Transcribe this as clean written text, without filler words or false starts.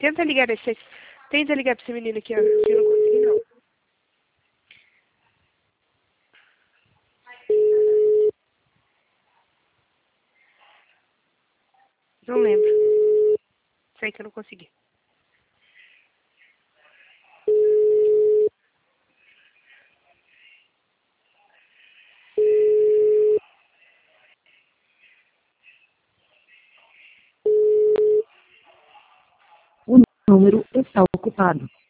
Tenta ligar esse... Tenta ligar pra esse menino aqui, ó. Se eu não conseguir, não. Não lembro. Sei que eu não consegui. O número está ocupado.